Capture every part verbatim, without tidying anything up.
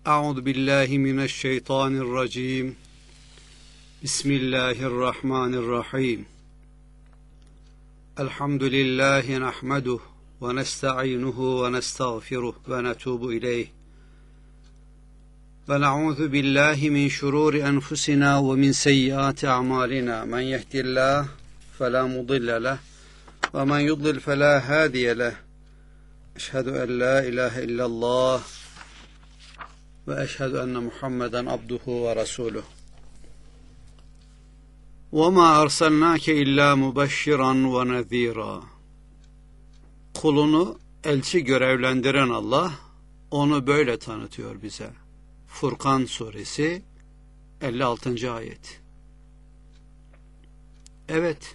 Euzu billahi mineşşeytanirracim. Bismillahirrahmanirrahim. Elhamdülillahi nahmeduhu ve nestaînuhu ve nestağfiruh ve netûbu ileyh. Ve na'ûzu billahi min şurûri enfusina ve min seyyiâti a'mâlina. Men yehdihillah felâ mudille leh ve men yudlil felâ hâdiye leh. Eşhedü en la ilahe illallah ve eşhedü enne Muhammeden abduhu ve resuluh. Ve ma arsalnake illa mubeşşiran ve nezîra. Kulunu elçi görevlendiren Allah onu böyle tanıtıyor bize. Furkan suresi elli altıncı ayet. Evet,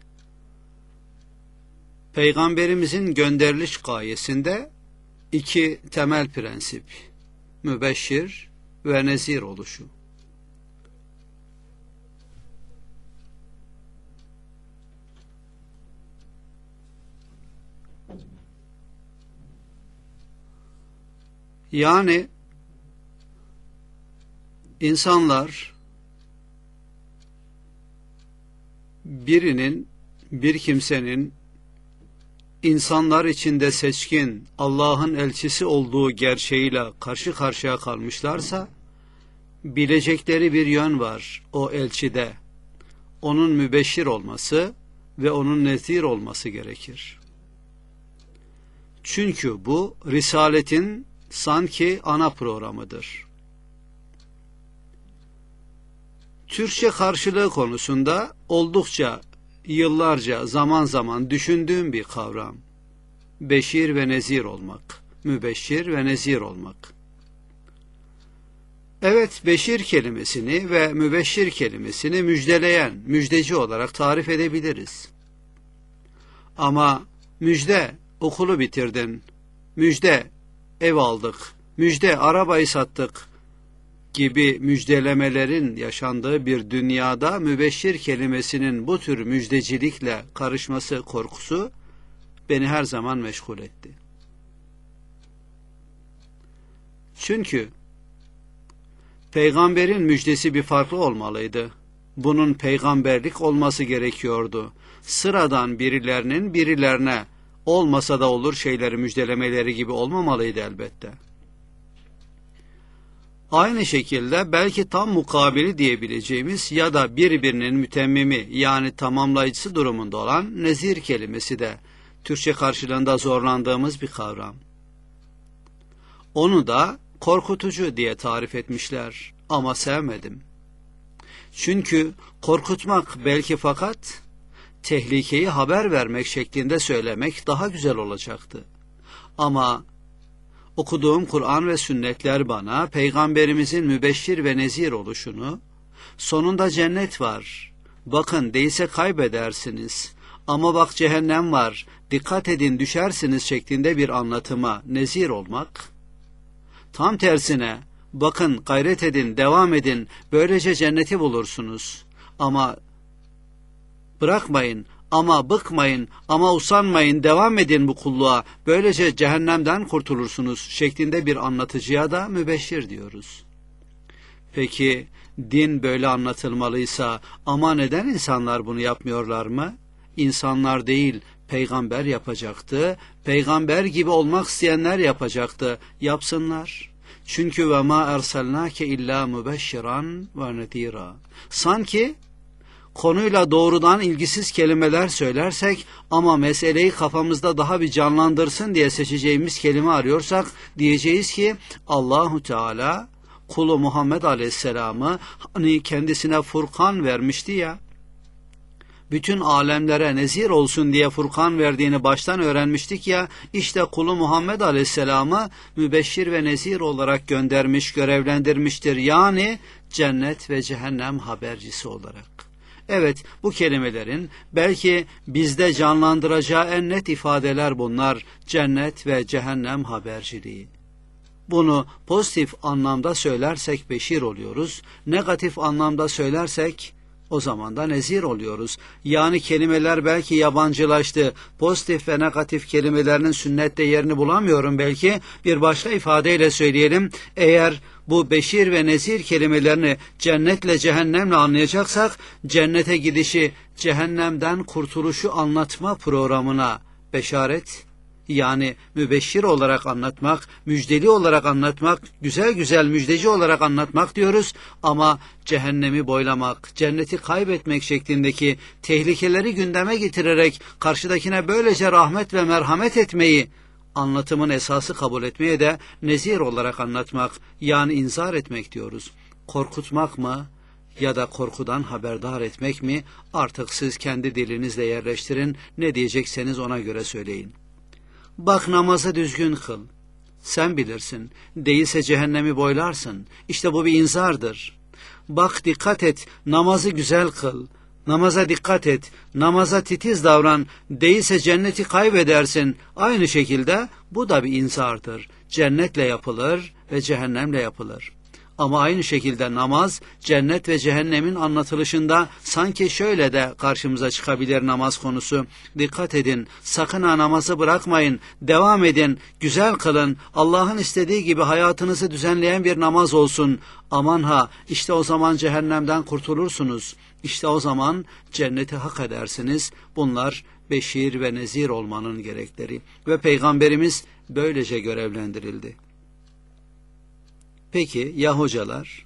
Peygamberimizin gönderiliş gayesinde iki temel prensip, mübeşşir ve nezir oluşu. Yani insanlar birinin, bir kimsenin insanlar içinde seçkin Allah'ın elçisi olduğu gerçeğiyle karşı karşıya kalmışlarsa, bilecekleri bir yön var o elçide. Onun mübeşşir olması ve onun nezir olması gerekir. Çünkü bu Risaletin sanki ana programıdır. Türkçe karşılığı konusunda oldukça yıllarca zaman zaman düşündüğüm bir kavram. Beşir ve nezir olmak. Mübeşşir ve nezir olmak. Evet, beşir kelimesini ve mübeşşir kelimesini müjdeleyen, müjdeci olarak tarif edebiliriz. Ama müjde, okulu bitirdin, müjde, ev aldık, müjde, arabayı sattık gibi müjdelemelerin yaşandığı bir dünyada mübeşşir kelimesinin bu tür müjdecilikle karışması korkusu beni her zaman meşgul etti. Çünkü peygamberin müjdesi bir farklı olmalıydı. Bunun peygamberlik olması gerekiyordu. Sıradan birilerinin birilerine olmasa da olur şeyleri müjdelemeleri gibi olmamalıydı elbette. Aynı şekilde belki tam mukabili diyebileceğimiz ya da birbirinin mütemmimi yani tamamlayıcısı durumunda olan nezir kelimesi de Türkçe karşılığında zorlandığımız bir kavram. Onu da korkutucu diye tarif etmişler ama sevmedim. Çünkü korkutmak belki fakat tehlikeyi haber vermek şeklinde söylemek daha güzel olacaktı. Ama okuduğum Kur'an ve sünnetler bana peygamberimizin mübeşşir ve nezir oluşunu, sonunda cennet var, bakın değilse kaybedersiniz ama bak cehennem var, dikkat edin düşersiniz şeklinde bir anlatıma nezir olmak, tam tersine bakın gayret edin, devam edin, böylece cenneti bulursunuz ama bırakmayın, ama bıkmayın, ama usanmayın, devam edin bu kulluğa, böylece cehennemden kurtulursunuz şeklinde bir anlatıcıya da mübeşşir diyoruz. Peki din böyle anlatılmalıysa ama neden insanlar bunu yapmıyorlar mı? İnsanlar değil, peygamber yapacaktı, peygamber gibi olmak isteyenler yapacaktı, yapsınlar. Çünkü ve ma erselnake illa mübeşşiran ve nezira. Sanki konuyla doğrudan ilgisiz kelimeler söylersek ama meseleyi kafamızda daha bir canlandırsın diye seçeceğimiz kelime arıyorsak diyeceğiz ki Allahu Teala kulu Muhammed Aleyhisselam'ı hani kendisine Furkan vermişti ya, bütün alemlere nezir olsun diye Furkan verdiğini baştan öğrenmiştik ya, işte kulu Muhammed Aleyhisselam'ı mübeşşir ve nezir olarak göndermiş, görevlendirmiştir. Yani cennet ve cehennem habercisi olarak. Evet, bu kelimelerin belki bizde canlandıracağı en net ifadeler bunlar. Cennet ve cehennem haberciliği. Bunu pozitif anlamda söylersek beşir oluyoruz. Negatif anlamda söylersek o zaman da nezir oluyoruz. Yani kelimeler belki yabancılaştı. Pozitif ve negatif kelimelerinin sünnette yerini bulamıyorum belki. Bir başka ifadeyle söyleyelim. Eğer bu beşir ve nezir kelimelerini cennetle cehennemle anlayacaksak, cennete gidişi, cehennemden kurtuluşu anlatma programına beşaret, yani mübeşşir olarak anlatmak, müjdeli olarak anlatmak, güzel güzel müjdeci olarak anlatmak diyoruz ama cehennemi boylamak, cenneti kaybetmek şeklindeki tehlikeleri gündeme getirerek karşıdakine böylece rahmet ve merhamet etmeyi anlatımın esası kabul etmeye de nezir olarak anlatmak, yani inzar etmek diyoruz. Korkutmak mı ya da korkudan haberdar etmek mi, artık siz kendi dilinizle yerleştirin, ne diyecekseniz ona göre söyleyin. Bak, namazı düzgün kıl. Sen bilirsin. Değilse cehennemi boylarsın. İşte bu bir inzardır. Bak, dikkat et. Namazı güzel kıl. Namaza dikkat et. Namaza titiz davran. Değilse cenneti kaybedersin. Aynı şekilde bu da bir inzardır. Cennetle yapılır ve cehennemle yapılır. Ama aynı şekilde namaz, cennet ve cehennemin anlatılışında sanki şöyle de karşımıza çıkabilir namaz konusu. Dikkat edin, sakın ha namazı bırakmayın, devam edin, güzel kılın, Allah'ın istediği gibi hayatınızı düzenleyen bir namaz olsun. Aman ha, işte o zaman cehennemden kurtulursunuz. İşte o zaman cenneti hak edersiniz. Bunlar beşir ve nezir olmanın gerekleri. Ve Peygamberimiz böylece görevlendirildi. Peki ya hocalar?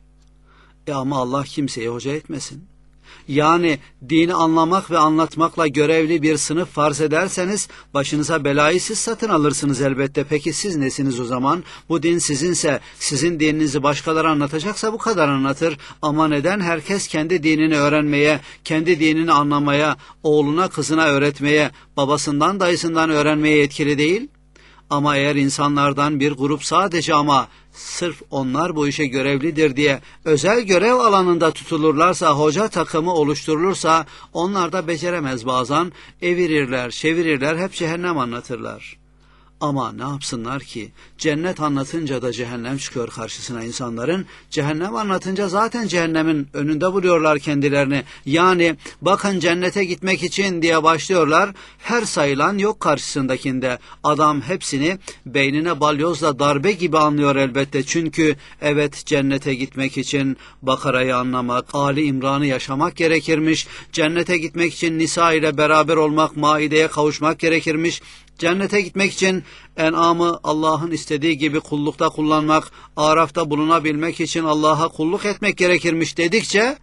E ama Allah kimseyi hoca etmesin. Yani dini anlamak ve anlatmakla görevli bir sınıf farz ederseniz başınıza belayı siz satın alırsınız elbette. Peki siz nesiniz o zaman? Bu din sizinse, sizin dininizi başkaları anlatacaksa bu kadar anlatır. Ama neden herkes kendi dinini öğrenmeye, kendi dinini anlamaya, oğluna kızına öğretmeye, babasından dayısından öğrenmeye yetkili değil? Ama eğer insanlardan bir grup sadece ama sırf onlar bu işe görevlidir diye özel görev alanında tutulurlarsa, hoca takımı oluşturulursa, onlar da beceremez bazen, evirirler, çevirirler, hep cehennem anlatırlar. Ama ne yapsınlar ki? Cennet anlatınca da cehennem çıkıyor karşısına insanların. Cehennem anlatınca zaten cehennemin önünde buluyorlar kendilerini. Yani bakın cennete gitmek için diye başlıyorlar. Her sayılan yok karşısındakinde. Adam hepsini beynine balyozla darbe gibi anlıyor elbette. Çünkü evet, cennete gitmek için Bakara'yı anlamak, Ali İmran'ı yaşamak gerekirmiş. Cennete gitmek için Nisa ile beraber olmak, Maide'ye kavuşmak gerekirmiş. Cennete gitmek için En'am'ı Allah'ın istediği gibi kullukta kullanmak, Araf'ta bulunabilmek için Allah'a kulluk etmek gerekirmiş dedikçe,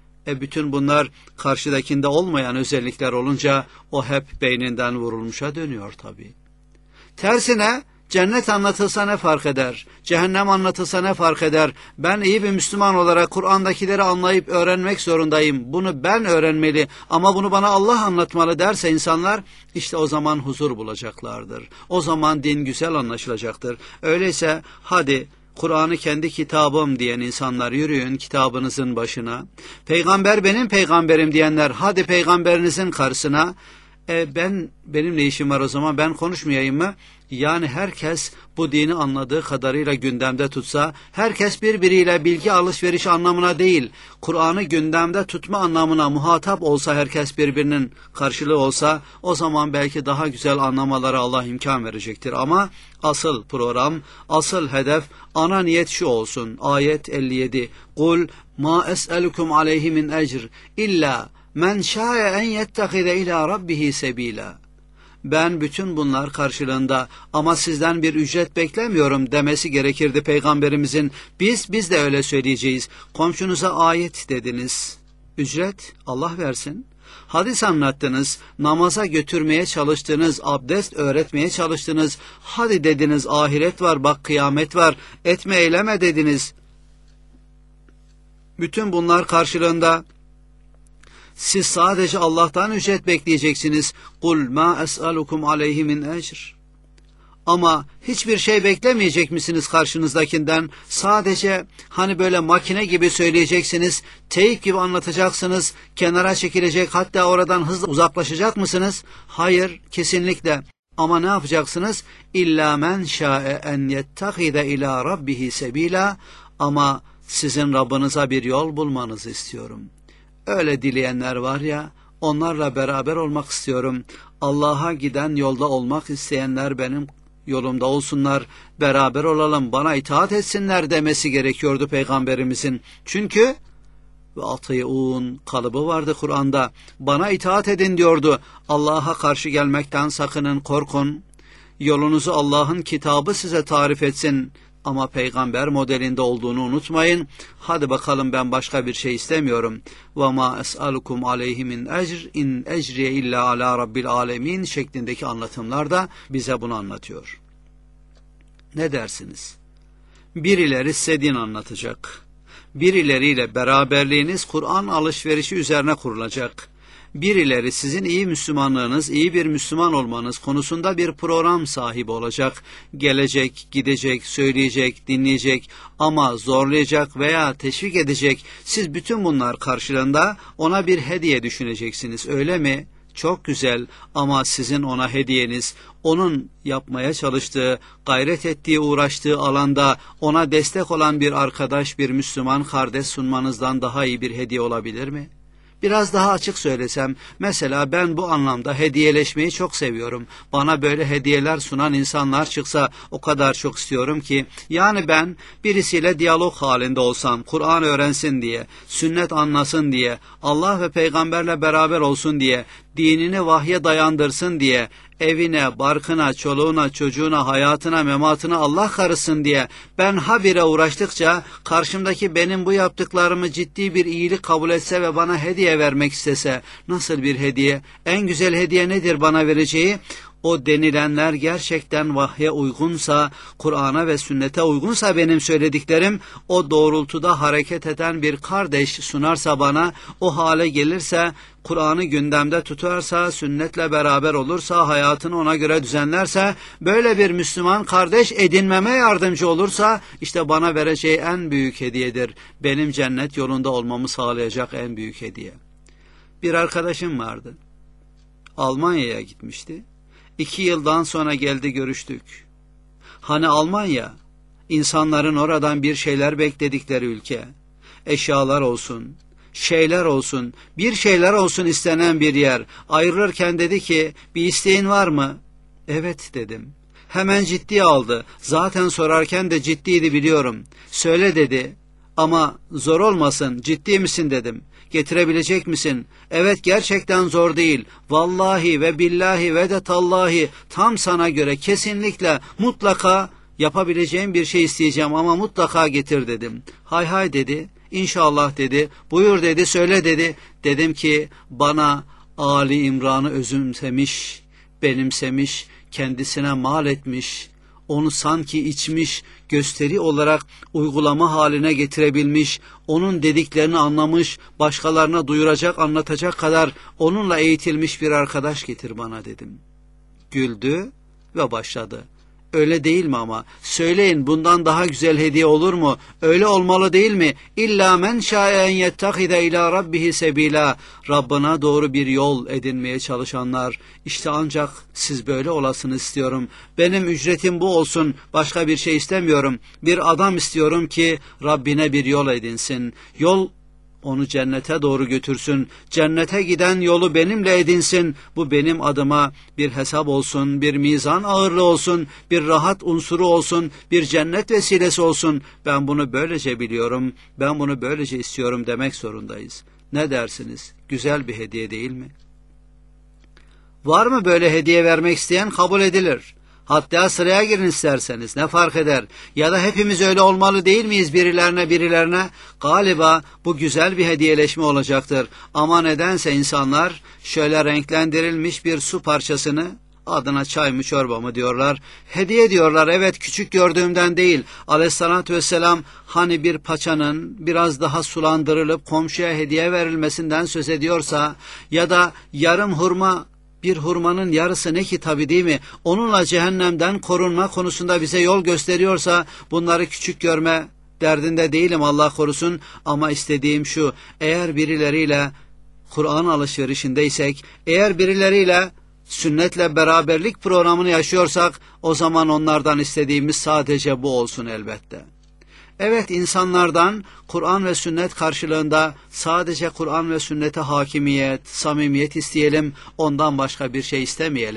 e bütün bunlar karşıdakinde olmayan özellikler olunca o hep beyninden vurulmuşa dönüyor tabii. Tersine cennet anlatılsa ne fark eder? Cehennem anlatılsa ne fark eder? Ben iyi bir Müslüman olarak Kur'an'dakileri anlayıp öğrenmek zorundayım. Bunu ben öğrenmeli ama bunu bana Allah anlatmalı derse insanlar, işte o zaman huzur bulacaklardır. O zaman din güzel anlaşılacaktır. Öyleyse hadi Kur'an'ı kendi kitabım diyen insanlar yürüyün kitabınızın başına. Peygamber benim peygamberim diyenler hadi peygamberinizin karşısına. E ben, benim ne işim var o zaman, ben konuşmayayım mı? Yani herkes bu dini anladığı kadarıyla gündemde tutsa, herkes birbiriyle bilgi alışveriş anlamına değil, Kur'an'ı gündemde tutma anlamına muhatap olsa, herkes birbirinin karşılığı olsa, o zaman belki daha güzel anlamalara Allah imkan verecektir. Ama asıl program, asıl hedef, ana niyet şu olsun. Ayet elli yedi. Kul ma es'elukum aleyhi min ecr illa men şa'e en yettehide ila rabbihi sebila. Ben bütün bunlar karşılığında ama sizden bir ücret beklemiyorum demesi gerekirdi Peygamberimizin. Biz, biz de öyle söyleyeceğiz. Komşunuza ayet dediniz. Ücret Allah versin. Hadis anlattınız, namaza götürmeye çalıştınız, abdest öğretmeye çalıştınız. Hadi dediniz, ahiret var, bak kıyamet var, etme eyleme dediniz. Bütün bunlar karşılığında siz sadece Allah'tan ücret bekleyeceksiniz. Kul ma es'alukum aleyhi min ecr. Ama hiçbir şey beklemeyecek misiniz karşınızdakinden? Sadece hani böyle makine gibi söyleyeceksiniz, teyip gibi anlatacaksınız, kenara çekilecek, hatta oradan hızla uzaklaşacak mısınız? Hayır, kesinlikle. Ama ne yapacaksınız? İlla men şa'e en yettehide ila rabbihi sebila. Ama sizin Rabbinize bir yol bulmanızı istiyorum. Öyle dileyenler var ya, onlarla beraber olmak istiyorum. Allah'a giden yolda olmak isteyenler benim yolumda olsunlar, beraber olalım, bana itaat etsinler demesi gerekiyordu Peygamberimizin. Çünkü ve ati'un kalıbı vardı Kur'an'da. Bana itaat edin diyordu. Allah'a karşı gelmekten sakının, korkun. Yolunuzu Allah'ın kitabı size tarif etsin. Ama peygamber modelinde olduğunu unutmayın. Hadi bakalım, ben başka bir şey istemiyorum. وَمَا أَسْأَلُكُمْ عَلَيْهِ مِنْ اَجْرٍ اِنْ اَجْرِيَ اِلَّا عَلَى رَبِّ الْعَالَمِينَ şeklindeki anlatımlar da bize bunu anlatıyor. Ne dersiniz? Birileri size din anlatacak. Birileriyle beraberliğiniz Kur'an alışverişi üzerine kurulacak. Birileri sizin iyi Müslümanlığınız, iyi bir Müslüman olmanız konusunda bir program sahibi olacak. Gelecek, gidecek, söyleyecek, dinleyecek ama zorlayacak veya teşvik edecek. Siz bütün bunlar karşılığında ona bir hediye düşüneceksiniz, öyle mi? Çok güzel, ama sizin ona hediyeniz, onun yapmaya çalıştığı, gayret ettiği, uğraştığı alanda ona destek olan bir arkadaş, bir Müslüman kardeş sunmanızdan daha iyi bir hediye olabilir mi? Biraz daha açık söylesem, mesela ben bu anlamda hediyeleşmeyi çok seviyorum. Bana böyle hediyeler sunan insanlar çıksa o kadar çok istiyorum ki, yani ben birisiyle diyalog halinde olsam, Kur'an öğrensin diye, sünnet anlasın diye, Allah ve peygamberle beraber olsun diye, dinini vahye dayandırsın diye, evine, barkına, çoluğuna, çocuğuna, hayatına, mematına Allah karışsın diye ben habire uğraştıkça karşımdaki benim bu yaptıklarımı ciddi bir iyilik kabul etse ve bana hediye vermek istese, nasıl bir hediye? En güzel hediye nedir bana vereceği? O denilenler gerçekten vahye uygunsa, Kur'an'a ve sünnete uygunsa benim söylediklerim, o doğrultuda hareket eden bir kardeş sunarsa bana, o hale gelirse, Kur'an'ı gündemde tutarsa, sünnetle beraber olursa, hayatını ona göre düzenlerse, böyle bir Müslüman kardeş edinmeme yardımcı olursa, işte bana vereceği en büyük hediyedir. Benim cennet yolunda olmamı sağlayacak en büyük hediye. Bir arkadaşım vardı. Almanya'ya gitmişti. İki yıldan sonra geldi, görüştük. Hani Almanya, insanların oradan bir şeyler bekledikleri ülke. Eşyalar olsun, şeyler olsun, bir şeyler olsun istenen bir yer. Ayrılırken dedi ki, bir isteğin var mı? Evet dedim. Hemen ciddiye aldı. Zaten sorarken de ciddiydi, biliyorum. Söyle dedi. Ama zor olmasın, ciddi misin dedim. Getirebilecek misin? Evet, gerçekten zor değil. Vallahi ve billahi ve de tallahi tam sana göre, kesinlikle, mutlaka yapabileceğim bir şey isteyeceğim ama mutlaka getir dedim. Hay hay dedi. İnşallah dedi. Buyur dedi, söyle dedi. Dedim ki, bana Ali İmran'ı özümsemiş, benimsemiş, kendisine mal etmiş, onu sanki içmiş, gösteri olarak uygulama haline getirebilmiş, onun dediklerini anlamış, başkalarına duyuracak, anlatacak kadar onunla eğitilmiş bir arkadaş getir bana dedim. Güldü ve başladı. Öyle değil mi ama? Söyleyin, bundan daha güzel hediye olur mu? Öyle olmalı değil mi? İlla men şâe en yettakide ilâ rabbihi sebîlâ. Rabbına doğru bir yol edinmeye çalışanlar. İşte ancak siz böyle olasınız istiyorum. Benim ücretim bu olsun. Başka bir şey istemiyorum. Bir adam istiyorum ki Rabbine bir yol edinsin. Yol onu cennete doğru götürsün. Cennete giden yolu benimle edinsin. Bu benim adıma bir hesap olsun, bir mizan ağırlığı olsun, bir rahat unsuru olsun, bir cennet vesilesi olsun. Ben bunu böylece biliyorum, ben bunu böylece istiyorum demek zorundayız. Ne dersiniz? Güzel bir hediye değil mi? Var mı böyle hediye vermek isteyen? Kabul edilir. Hatta sıraya girin isterseniz, ne fark eder? Ya da hepimiz öyle olmalı değil miyiz, birilerine birilerine? Galiba bu güzel bir hediyeleşme olacaktır. Ama nedense insanlar şöyle renklendirilmiş bir su parçasını, adına çay mı çorba mı diyorlar, hediye diyorlar. Evet, küçük gördüğümden değil. Aleyhissalatü vesselam hani bir paçanın biraz daha sulandırılıp komşuya hediye verilmesinden söz ediyorsa, ya da yarım hurma, bir hurmanın yarısı ne ki tabi, değil mi? Onunla cehennemden korunma konusunda bize yol gösteriyorsa, bunları küçük görme derdinde değilim, Allah korusun. Ama istediğim şu, eğer birileriyle Kur'an alışverişindeysek, eğer birileriyle sünnetle beraberlik programını yaşıyorsak, o zaman onlardan istediğimiz sadece bu olsun elbette. Evet, insanlardan Kur'an ve sünnet karşılığında sadece Kur'an ve sünnete hakimiyet, samimiyet isteyelim, ondan başka bir şey istemeyelim.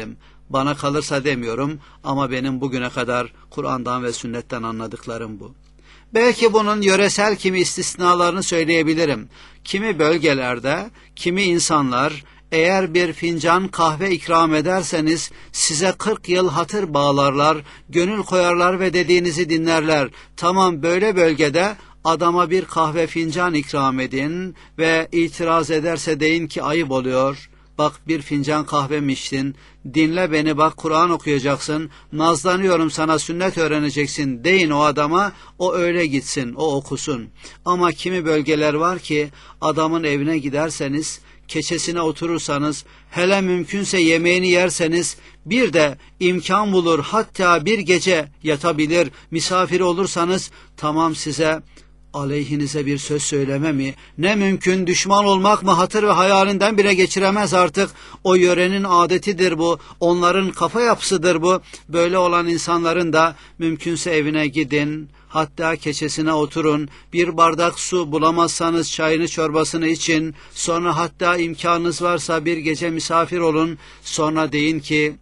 Bana kalırsa demiyorum ama benim bugüne kadar Kur'an'dan ve sünnetten anladıklarım bu. Belki bunun yöresel kimi istisnalarını söyleyebilirim. Kimi bölgelerde, kimi insanlar eğer bir fincan kahve ikram ederseniz size kırk yıl hatır bağlarlar, gönül koyarlar ve dediğinizi dinlerler. Tamam, böyle bölgede adama bir kahve fincan ikram edin ve itiraz ederse deyin ki ayıp oluyor. Bak, bir fincan kahve mi içtin? Dinle beni, bak Kur'an okuyacaksın. Nazlanıyorum sana, sünnet öğreneceksin deyin o adama. O öyle gitsin, o okusun. Ama kimi bölgeler var ki adamın evine giderseniz, keçesine oturursanız, hele mümkünse yemeğini yerseniz, bir de imkan bulur hatta bir gece yatabilir, misafir olursanız, tamam size aleyhinize bir söz söyleme mi? Ne mümkün, düşman olmak mı? Hatır ve hayalinden bile geçiremez artık. O yörenin adetidir bu. Onların kafa yapısıdır bu. Böyle olan insanların da mümkünse evine gidin. Hatta keçesine oturun. Bir bardak su bulamazsanız çayını çorbasını için. Sonra hatta imkanınız varsa bir gece misafir olun. Sonra deyin ki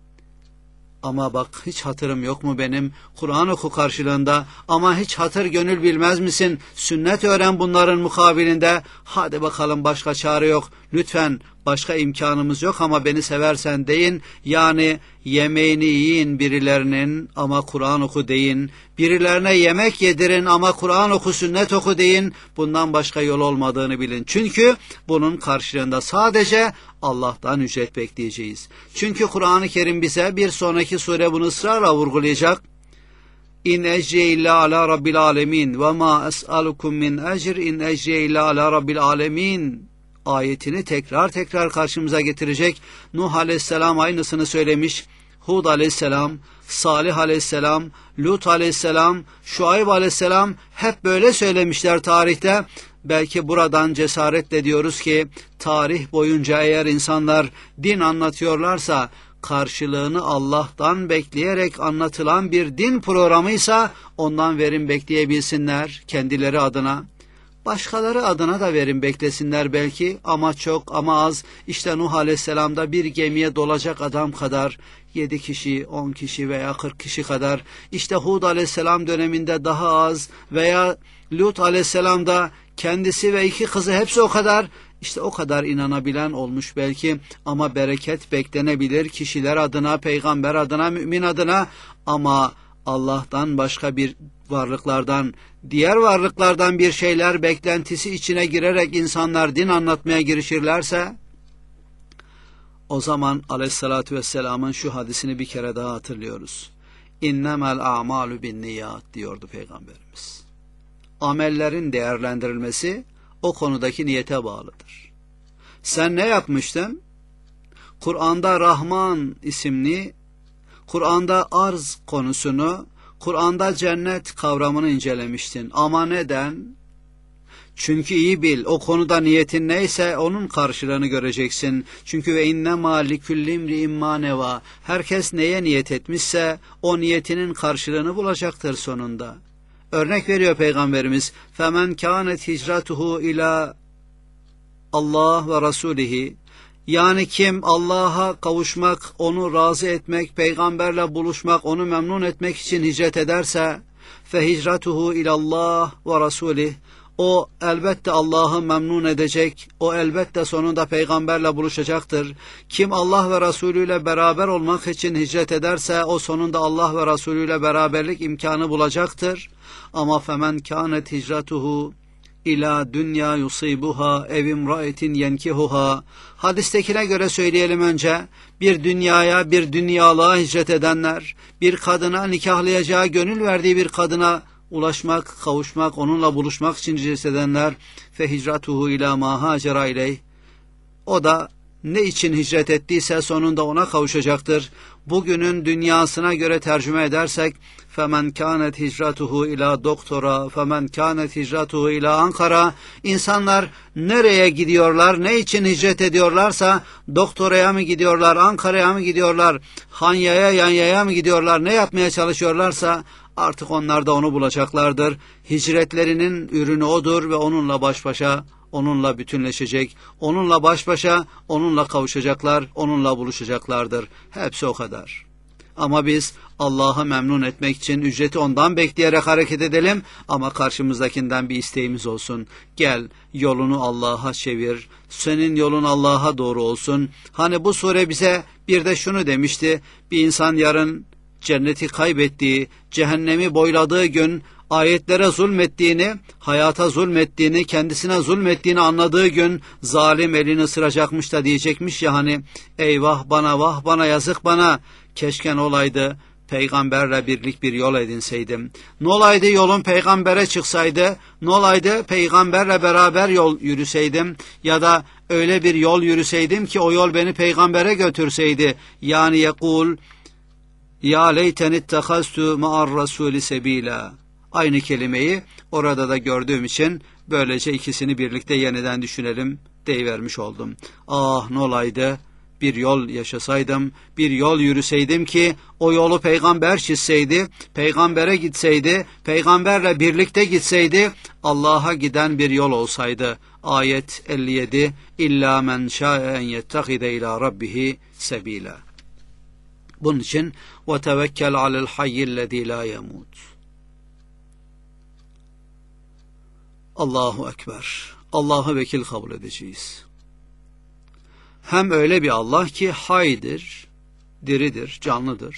ama bak hiç hatırım yok mu benim? Kur'an oku karşılığında. Ama hiç hatır gönül bilmez misin? Sünnet öğren bunların mukabilinde. Hadi bakalım, başka çare yok. Lütfen, başka imkanımız yok ama beni seversen deyin. Yani yemeğini yiyin birilerinin ama Kur'an oku deyin. Birilerine yemek yedirin ama Kur'an oku, sünnet oku deyin. Bundan başka yol olmadığını bilin. Çünkü bunun karşılığında sadece Allah'tan ücret bekleyeceğiz. Çünkü Kur'an-ı Kerim bize bir sonraki sure bunu ısrarla vurgulayacak. İn ecriye illa ala rabbil alemin ve ma es'alukum min ecr in ecriye illa ala rabbil alemin ayetini tekrar tekrar karşımıza getirecek. Nuh aleyhisselam aynısını söylemiş. Hud aleyhisselam, Salih aleyhisselam, Lut aleyhisselam, Şuayb aleyhisselam hep böyle söylemişler tarihte. Belki buradan cesaretle diyoruz ki tarih boyunca eğer insanlar din anlatıyorlarsa karşılığını Allah'tan bekleyerek anlatılan bir din programıysa ondan verim bekleyebilsinler kendileri adına. Başkaları adına da verim beklesinler belki ama çok ama az. İşte Nuh Aleyhisselam'da bir gemiye dolacak adam kadar, yedi kişi, on kişi veya kırk kişi kadar. İşte Hud Aleyhisselam döneminde daha az veya Lut Aleyhisselam'da kendisi ve iki kızı hepsi o kadar. İşte o kadar inanabilen olmuş belki ama bereket beklenebilir kişiler adına, peygamber adına, mümin adına ama Allah'tan başka bir varlıklardan, diğer varlıklardan bir şeyler beklentisi içine girerek insanlar din anlatmaya girişirlerse o zaman Aleyhisselatü Vesselam'ın şu hadisini bir kere daha hatırlıyoruz. İnnemel a'malu bin niyat diyordu Peygamberimiz. Amellerin değerlendirilmesi o konudaki niyete bağlıdır. Sen ne yapmıştın? Kur'an'da Rahman isimli, Kur'an'da arz konusunu, Kur'an'da cennet kavramını incelemiştin. Ama neden? Çünkü iyi bil, o konuda niyetin neyse onun karşılığını göreceksin. Çünkü ve innema likulli imri'in ma neva. Herkes neye niyet etmişse o niyetinin karşılığını bulacaktır sonunda. Örnek veriyor Peygamberimiz. Femen kânet hicratuhu ila Allah ve Rasulihi. Yani kim Allah'a kavuşmak, onu razı etmek, peygamberle buluşmak, onu memnun etmek için hicret ederse fe hicratuhu ilallah ve rasulih. O elbette Allah'ı memnun edecek, o elbette sonunda peygamberle buluşacaktır. Kim Allah ve Resulü ile beraber olmak için hicret ederse o sonunda Allah ve Resulü ile beraberlik imkanı bulacaktır. Ama femen kânet hicratuhu İlâ dünya yusibuha ev imraetin yenkihuha. Hadistekine göre söyleyelim önce. Bir dünyaya, bir dünyalığa hicret edenler, bir kadına, nikahlayacağı, gönül verdiği bir kadına ulaşmak, kavuşmak, onunla buluşmak için hicret edenler, fe hicratuhu ilâ mâ hâcera ileyh. O da ne için hicret ettiyse sonunda ona kavuşacaktır. Bugünün dünyasına göre tercüme edersek femen kânet hicratuhu ila doktora, femen kânet hicratuhu ila Ankara. İnsanlar nereye gidiyorlar, ne için hicret ediyorlarsa doktoraya mı gidiyorlar, Ankara'ya mı gidiyorlar, Hanya'ya, Yanya'ya mı gidiyorlar, ne yapmaya çalışıyorlarsa artık onlar da onu bulacaklardır. Hicretlerinin ürünü odur ve onunla baş başa onunla bütünleşecek, onunla baş başa, onunla kavuşacaklar, onunla buluşacaklardır. Hepsi o kadar. Ama biz Allah'ı memnun etmek için ücreti ondan bekleyerek hareket edelim ama karşımızdakinden bir isteğimiz olsun. Gel yolunu Allah'a çevir, senin yolun Allah'a doğru olsun. Hani bu sure bize bir de şunu demişti, bir insan yarın cenneti kaybettiği, cehennemi boyladığı gün, ayetlere zulmettiğini, hayata zulmettiğini, kendisine zulmettiğini anladığı gün zalim elini ısıracakmış da diyecekmiş ya hani, eyvah bana, vah bana, yazık bana, keşke ne olaydı peygamberle birlik bir yol edinseydim. Ne olaydı yolun peygambere çıksaydı, ne olaydı peygamberle beraber yol yürüseydim ya da öyle bir yol yürüseydim ki o yol beni peygambere götürseydi. Yani yekul ya leyten ittehaztu ma'ar rasuli sebila. Aynı kelimeyi orada da gördüğüm için böylece ikisini birlikte yeniden düşünelim deyivermiş oldum. Ah ne olaydı bir yol yaşasaydım, bir yol yürüseydim ki o yolu peygamber çizseydi, peygambere gitseydi, peygamberle birlikte gitseydi, Allah'a giden bir yol olsaydı. Ayet elli yedi. İlla men şa'e en yettekide ila rabbihi sebila. Bunun için ve tevekkel alel hayyillezî lâ yemût. Allahu Ekber. Allah'ı vekil kabul edeceğiz. Hem öyle bir Allah ki haydır, diridir, canlıdır.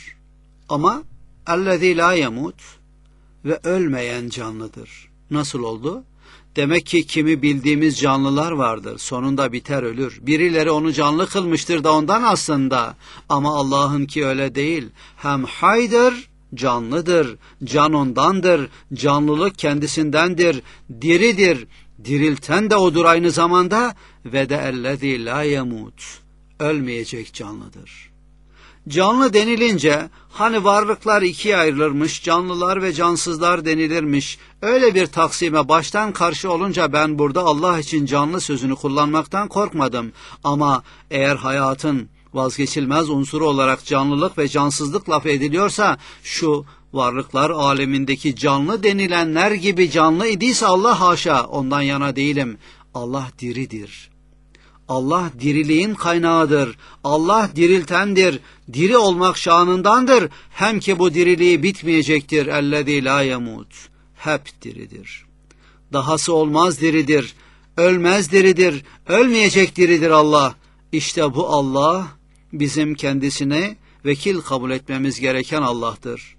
Ama ellezî lâ yemût ve ölmeyen canlıdır. Nasıl oldu? Demek ki kimi bildiğimiz canlılar vardır. Sonunda biter ölür. Birileri onu canlı kılmıştır da ondan aslında. Ama Allah'ınki öyle değil. Hem haydır, canlıdır. Can ondandır. Canlılık kendisindendir. Diridir. Dirilten de odur aynı zamanda. Ve de ellezî lâ yemût. Ölmeyecek canlıdır. Canlı denilince hani varlıklar ikiye ayrılırmış, canlılar ve cansızlar denilirmiş. Öyle bir taksime baştan karşı olunca ben burada Allah için canlı sözünü kullanmaktan korkmadım. Ama eğer hayatın vazgeçilmez unsuru olarak canlılık ve cansızlık laf ediliyorsa, şu varlıklar alemindeki canlı denilenler gibi canlı idiyse Allah haşa, ondan yana değilim. Allah diridir. Allah diriliğin kaynağıdır. Allah diriltendir. Diri olmak şanındandır. Hem ki bu diriliği bitmeyecektir. Ellezî lâ yemût. Hep diridir. Dahası olmaz diridir. Ölmez diridir. Ölmeyecek diridir Allah. İşte bu Allah bizim kendisine vekil kabul etmemiz gereken Allah'tır.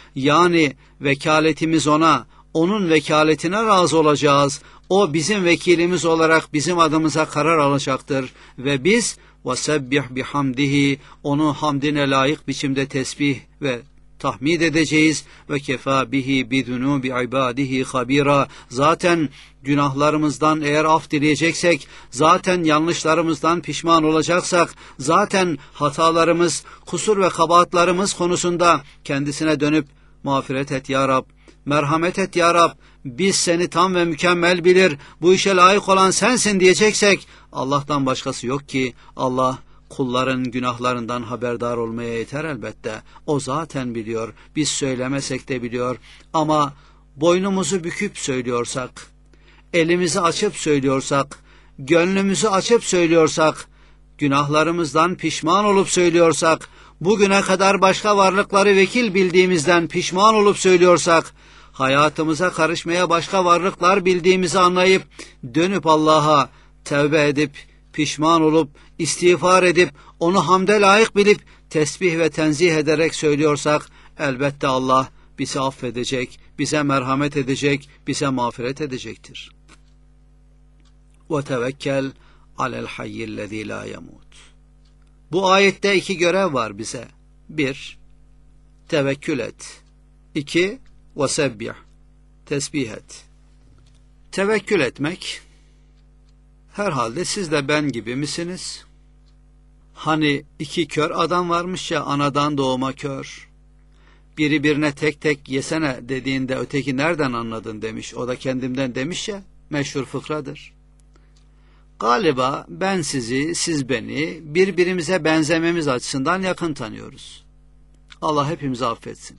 Yani vekaletimiz ona, onun vekaletine razı olacağız. O bizim vekilimiz olarak bizim adımıza karar alacaktır. Ve biz وَسَبِّحْ بِحَمْدِهِ onu hamdine layık biçimde tesbih ve tahmid edeceğiz. Ve kefâ bihi bidunubi ibadihi habira. Zaten günahlarımızdan eğer af dileyeceksek, zaten yanlışlarımızdan pişman olacaksak, zaten hatalarımız, kusur ve kabahatlarımız konusunda kendisine dönüp mağfiret et ya Rab, merhamet et ya Rab, biz seni tam ve mükemmel bilir, bu işe layık olan sensin diyeceksek, Allah'tan başkası yok ki. Allah kulların günahlarından haberdar olmaya yeter elbette. O zaten biliyor, biz söylemesek de biliyor. Ama boynumuzu büküp söylüyorsak, elimizi açıp söylüyorsak, gönlümüzü açıp söylüyorsak, günahlarımızdan pişman olup söylüyorsak, bugüne kadar başka varlıkları vekil bildiğimizden pişman olup söylüyorsak, hayatımıza karışmaya başka varlıklar bildiğimizi anlayıp, dönüp Allah'a tevbe edip, pişman olup, istiğfar edip, onu hamde layık bilip, tesbih ve tenzih ederek söylüyorsak, elbette Allah bizi affedecek, bize merhamet edecek, bize mağfiret edecektir. وَتَوَكَّلْ عَلَى الْحَيِّ الَّذ۪ي لَا يَمُوتُ. Bu ayette iki görev var bize. Bir, tevekkül et. İki, وَسَبِّحْ, tesbih et. Tevekkül etmek, herhalde siz de ben gibi misiniz? Hani iki kör adam varmış ya, anadan doğma kör. Biri birine tek tek yesene dediğinde öteki nereden anladın demiş. O da kendimden demiş ya, meşhur fıkradır. Galiba ben sizi, siz beni birbirimize benzememiz açısından yakın tanıyoruz. Allah hepimizi affetsin.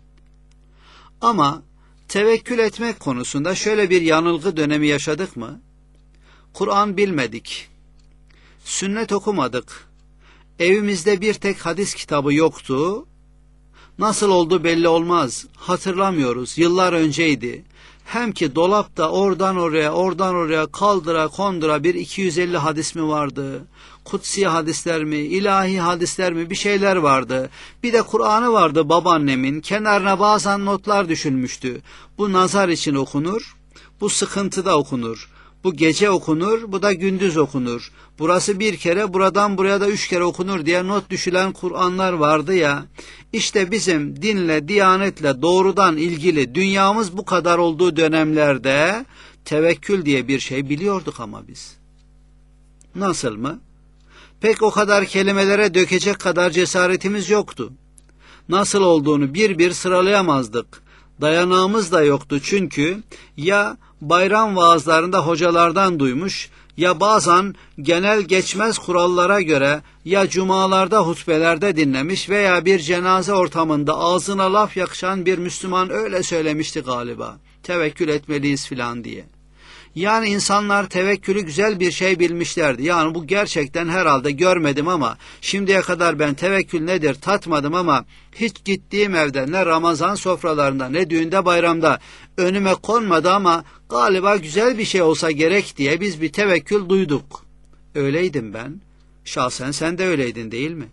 Ama tevekkül etmek konusunda şöyle bir yanılgı dönemi yaşadık mı? Kur'an bilmedik, sünnet okumadık, evimizde bir tek hadis kitabı yoktu. Nasıl oldu belli olmaz, hatırlamıyoruz, yıllar önceydi. Hem ki dolapta oradan oraya, oradan oraya kaldıra kondura bir iki yüz elli hadis mi vardı? Kutsi hadisler mi, ilahi hadisler mi, bir şeyler vardı. Bir de Kur'an'ı vardı babaannemin, kenarına bazen notlar düşülmüştü. Bu nazar için okunur, bu sıkıntıda okunur. Bu gece okunur, bu da gündüz okunur. Burası bir kere, buradan buraya da üç kere okunur diye not düşülen Kur'anlar vardı ya. İşte bizim dinle, diyanetle doğrudan ilgili dünyamız bu kadar olduğu dönemlerde tevekkül diye bir şey biliyorduk ama biz. Nasıl mı? Pek o kadar kelimelere dökecek kadar cesaretimiz yoktu. Nasıl olduğunu bir bir sıralayamazdık. Dayanağımız da yoktu çünkü ya bayram vaazlarında hocalardan duymuş, ya bazen genel geçmez kurallara göre ya cumalarda hutbelerde dinlemiş veya bir cenaze ortamında ağzına laf yakışan bir Müslüman öyle söylemişti galiba. Tevekkül etmeliyiz filan diye. Yani insanlar tevekkülü güzel bir şey bilmişlerdi. Yani bu gerçekten herhalde görmedim ama şimdiye kadar ben tevekkül nedir tatmadım ama hiç gittiğim evde ne Ramazan sofralarında ne düğünde bayramda önüme konmadı ama galiba güzel bir şey olsa gerek diye biz bir tevekkül duyduk. Öyleydim ben. Şahsen sen de öyleydin değil mi?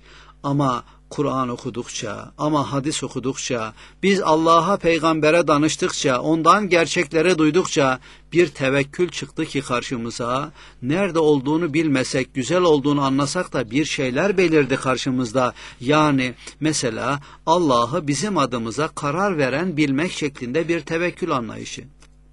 Ama Kur'an okudukça, ama hadis okudukça, biz Allah'a, peygambere danıştıkça, ondan gerçekleri duydukça bir tevekkül çıktı ki karşımıza. Nerede olduğunu bilmesek, güzel olduğunu anlasak da bir şeyler belirdi karşımızda. Yani mesela Allah'ı bizim adımıza karar veren bilmek şeklinde bir tevekkül anlayışı.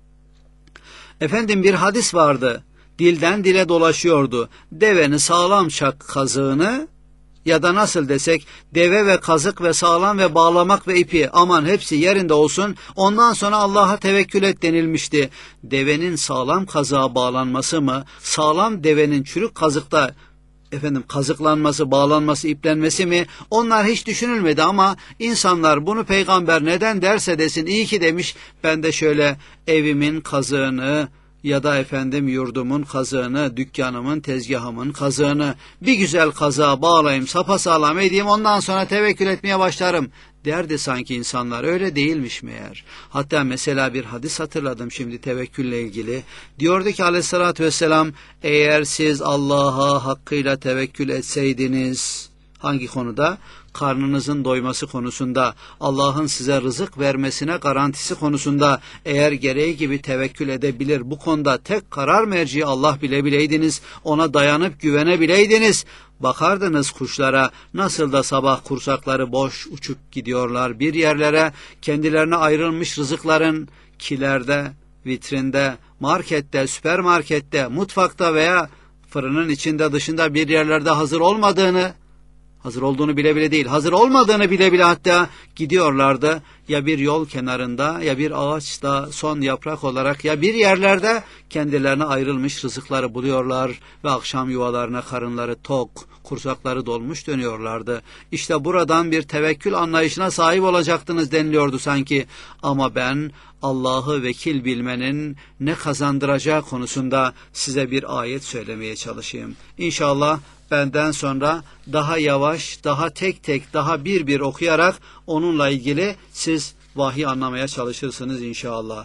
Efendim bir hadis vardı, dilden dile dolaşıyordu. Deveni sağlam çak kazığını, ya da nasıl desek, deve ve kazık ve sağlam ve bağlamak ve ipi aman hepsi yerinde olsun, ondan sonra Allah'a tevekkül et denilmişti. Devenin sağlam kazığa bağlanması mı, sağlam devenin çürük kazıkta efendim kazıklanması, bağlanması, iplenmesi mi? Onlar hiç düşünülmedi ama insanlar bunu peygamber neden derse desin iyi ki demiş. Ben de şöyle evimin kazığını ya da efendim yurdumun kazığını, dükkanımın, tezgahımın kazığını bir güzel kazığa bağlayayım, sapasağlam edeyim, ondan sonra tevekkül etmeye başlarım derdi sanki insanlar. Öyle değilmiş meğer. Hatta mesela bir hadis hatırladım şimdi tevekkülle ilgili. Diyordu ki aleyhissalatü vesselam, eğer siz Allah'a hakkıyla tevekkül etseydiniz, hangi konuda? Karnınızın doyması konusunda, Allah'ın size rızık vermesine garantisi konusunda eğer gereği gibi tevekkül edebilir, bu konuda tek karar merci Allah bile bileydiniz, ona dayanıp güvenebileydiniz, bakardınız kuşlara nasıl da sabah kursakları boş uçup gidiyorlar bir yerlere, kendilerine ayrılmış rızıkların kilerde, vitrinde, markette, süpermarkette, mutfakta veya fırının içinde dışında bir yerlerde hazır olmadığını, hazır olduğunu bile bile değil, hazır olmadığını bile bile hatta gidiyorlardı. Ya bir yol kenarında, ya bir ağaçta son yaprak olarak, ya bir yerlerde kendilerine ayrılmış rızıkları buluyorlar ve akşam yuvalarına karınları tok, kursakları dolmuş dönüyorlardı. İşte buradan bir tevekkül anlayışına sahip olacaktınız deniliyordu sanki. Ama ben Allah'ı vekil bilmenin ne kazandıracağı konusunda size bir ayet söylemeye çalışayım. İnşallah benden sonra daha yavaş, daha tek tek, daha bir bir okuyarak onunla ilgili siz vahiy anlamaya çalışırsınız inşallah.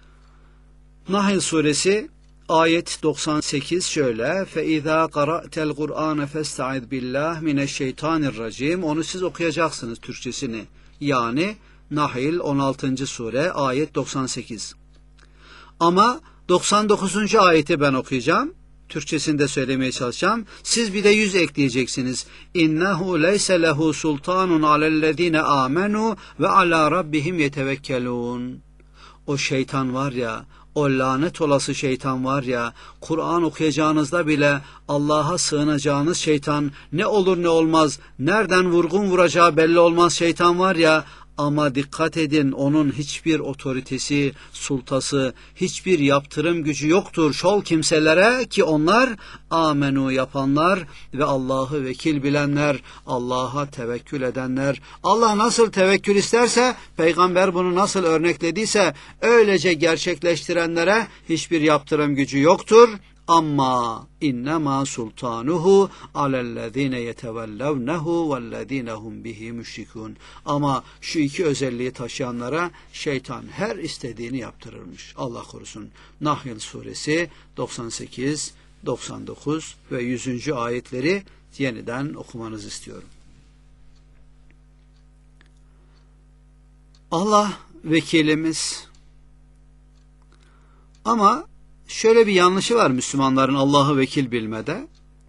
Nahl suresi ayet doksan sekiz şöyle: فَاِذَا قَرَأْتَ الْقُرْآنَ فَاسْتَعِذْ بِاللّٰهِ مِنَ الشَّيْطَانِ الرَّجِيمِ. Onu siz okuyacaksınız Türkçesini. Yani Nahl on altıncı sure ayet doksan sekiz. Ama doksan dokuzuncu ayeti ben okuyacağım. Türkçesinde söylemeye çalışacağım. Siz bir de yüz ekleyeceksiniz. İnnehu leyse lehu sultanun alellezine amenu ve ala rabbihim yetevekkelun. O şeytan var ya, o lanet olası şeytan var ya, Kur'an okuyacağınızda bile Allah'a sığınacağınız şeytan, ne olur ne olmaz, nereden vurgun vuracağı belli olmaz şeytan var ya, ama dikkat edin, onun hiçbir otoritesi, sultası, hiçbir yaptırım gücü yoktur şol kimselere ki onlar amenu yapanlar ve Allah'ı vekil bilenler, Allah'a tevekkül edenler. Allah nasıl tevekkül isterse, peygamber bunu nasıl örneklediyse öylece gerçekleştirenlere hiçbir yaptırım gücü yoktur. Amma innema sultanuhu alellezine yetevellevnehu vellezine hum bihi müşrikun. Ama şu iki özelliği taşıyanlara şeytan her istediğini yaptırırmış. Allah korusun. Nahl suresi doksan sekiz, doksan dokuz ve yüzüncü ayetleri yeniden okumanızı istiyorum. Allah vekilimiz. Ama şöyle bir yanlışı var Müslümanların Allah'ı vekil bilmede.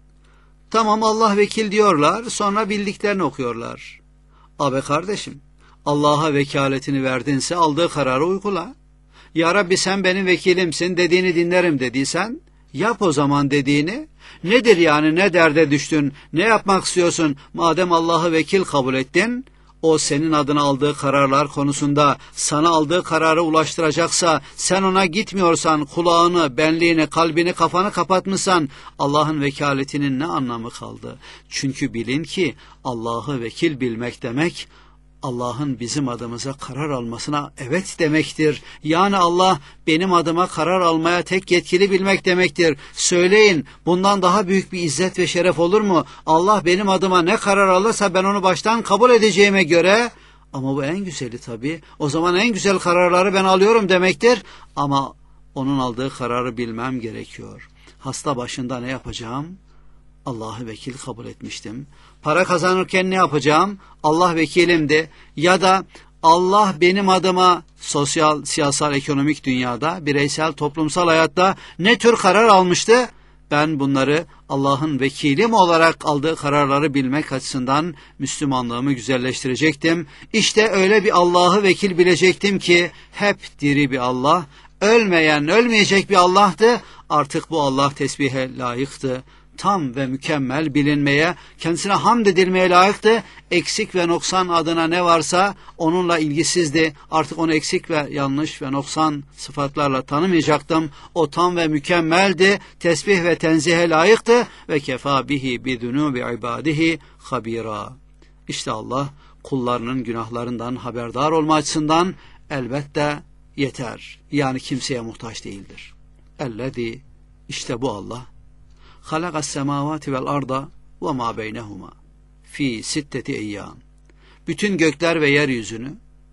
Tamam, Allah vekil diyorlar, sonra bildiklerini okuyorlar. Abi kardeşim, Allah'a vekaletini verdinse aldığı kararı uygula. Ya Rabbi sen benim vekilimsin, dediğini dinlerim dediysen yap o zaman dediğini. Nedir yani, ne derde düştün, ne yapmak istiyorsun? Madem Allah'ı vekil kabul ettin, o senin adına aldığı kararlar konusunda sana aldığı kararı ulaştıracaksa, sen ona gitmiyorsan, kulağını, benliğini, kalbini, kafanı kapatmışsan Allah'ın vekaletinin ne anlamı kaldı? Çünkü bilin ki Allah'ı vekil bilmek demek, Allah'ın bizim adımıza karar almasına evet demektir. Yani Allah benim adıma karar almaya tek yetkili bilmek demektir. Söyleyin, bundan daha büyük bir izzet ve şeref olur mu? Allah benim adıma ne karar alırsa ben onu baştan kabul edeceğime göre, ama bu en güzeli tabii. O zaman en güzel kararları ben alıyorum demektir. Ama onun aldığı kararı bilmem gerekiyor. Hasta başında ne yapacağım? Allah'ı vekil kabul etmiştim. Para kazanırken ne yapacağım? Allah vekilimdi. Ya da Allah benim adıma sosyal, siyasal, ekonomik dünyada, bireysel, toplumsal hayatta ne tür karar almıştı? Ben bunları Allah'ın vekilim olarak aldığı kararları bilmek açısından Müslümanlığımı güzelleştirecektim. İşte öyle bir Allah'ı vekil bilecektim ki hep diri bir Allah, ölmeyen, ölmeyecek bir Allah'tı. Artık bu Allah tesbihe layıktı. Tam ve mükemmel bilinmeye, kendisine hamd edilmeye layıktı. Eksik ve noksan adına ne varsa onunla ilgisizdi. Artık onu eksik ve yanlış ve noksan sıfatlarla tanımayacaktım. O tam ve mükemmeldi. Tesbih ve tenzihe layıktı. Ve kefa bihi bidunubi ibadihi habira. İşte Allah kullarının günahlarından haberdar olma açısından elbette yeter. Yani kimseye muhtaç değildir. Ellezî, işte bu Allah. halakas semavati vel arda ve ma beynehuma fi sitteti eyyam. Bütün gökler ve yeryüzünü,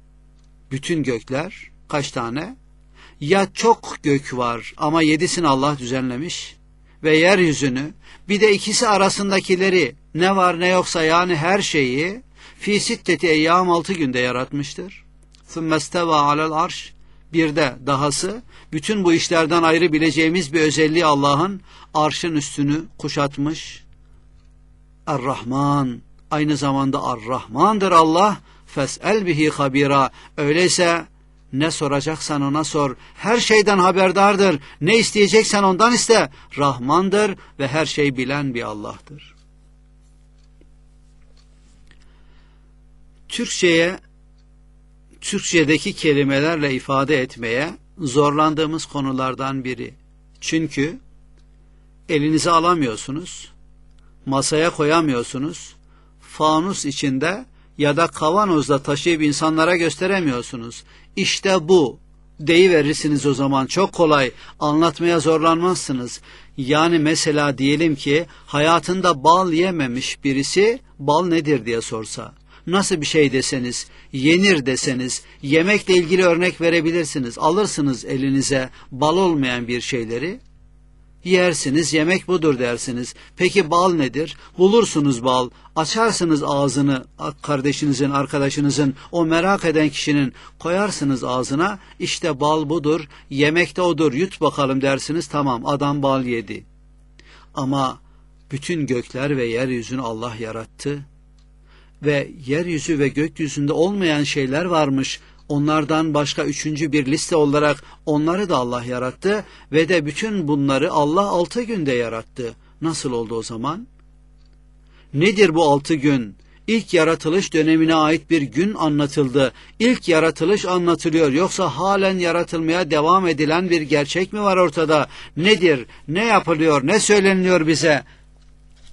bütün gökler kaç tane? Ya çok gök var ama yedisini Allah düzenlemiş ve yeryüzünü, bir de ikisi arasındakileri, ne var ne yoksa yani her şeyi fi sitteti eyyam, altı günde yaratmıştır. Thummesteva alel arş. Bir de dahası, bütün bu işlerden ayrı bileceğimiz bir özelliği Allah'ın, arşın üstünü kuşatmış. Er-Rahman, aynı zamanda Er-Rahman'dır Allah. Fes'el bihi habira. Öyleyse ne soracaksan ona sor. Her şeyden haberdardır. Ne isteyeceksen ondan iste. Rahmandır ve her şeyi bilen bir Allah'tır. Türkçe'ye, Türkçedeki kelimelerle ifade etmeye zorlandığımız konulardan biri. Çünkü elinize alamıyorsunuz, masaya koyamıyorsunuz, fanus içinde ya da kavanozda taşıyıp insanlara gösteremiyorsunuz. İşte bu deyiverirsiniz, o zaman çok kolay, anlatmaya zorlanmazsınız. Yani mesela diyelim ki hayatında bal yememiş birisi bal nedir diye sorsa, nasıl bir şey deseniz, yenir deseniz, yemekle ilgili örnek verebilirsiniz. Alırsınız elinize bal olmayan bir şeyleri, yersiniz, yemek budur dersiniz. Peki bal nedir? Bulursunuz bal, açarsınız ağzını, kardeşinizin, arkadaşınızın, o merak eden kişinin, koyarsınız ağzına, işte bal budur, yemek de odur, yut bakalım dersiniz, tamam, adam bal yedi. Ama bütün gökler ve yeryüzünü Allah yarattı. Ve yeryüzü ve gökyüzünde olmayan şeyler varmış. Onlardan başka üçüncü bir liste olarak onları da Allah yarattı. Ve de bütün bunları Allah altı günde yarattı. Nasıl oldu o zaman? Nedir bu altı gün? İlk yaratılış dönemine ait bir gün anlatıldı. İlk yaratılış anlatılıyor. Yoksa halen yaratılmaya devam edilen bir gerçek mi var ortada? Nedir? Ne yapılıyor? Ne söyleniliyor bize?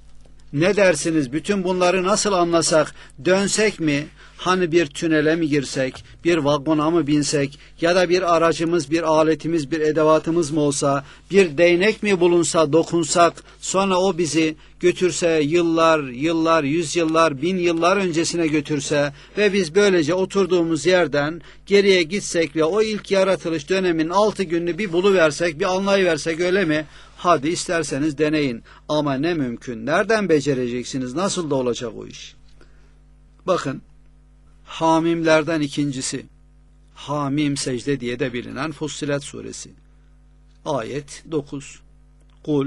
Ne dersiniz? Bütün bunları nasıl anlasak? Dönsek mi? Hani bir tünele mi girsek? Bir vagona mı binsek? Ya da bir aracımız, bir aletimiz, bir edevatımız mı olsa? Bir değnek mi bulunsa, dokunsak? Sonra o bizi götürse, yıllar, yıllar, yüzyıllar, bin yıllar öncesine götürse ve biz böylece oturduğumuz yerden geriye gitsek ve o ilk yaratılış döneminin altı gününü bir buluversek, bir anlayıversek, öyle mi? Hadi isterseniz deneyin. Ama ne mümkün? Nereden becereceksiniz? Nasıl da olacak o iş? Bakın, Hamimlerden ikincisi, Hamim secde diye de bilinen Fussilet suresi. Ayet dokuz. Kul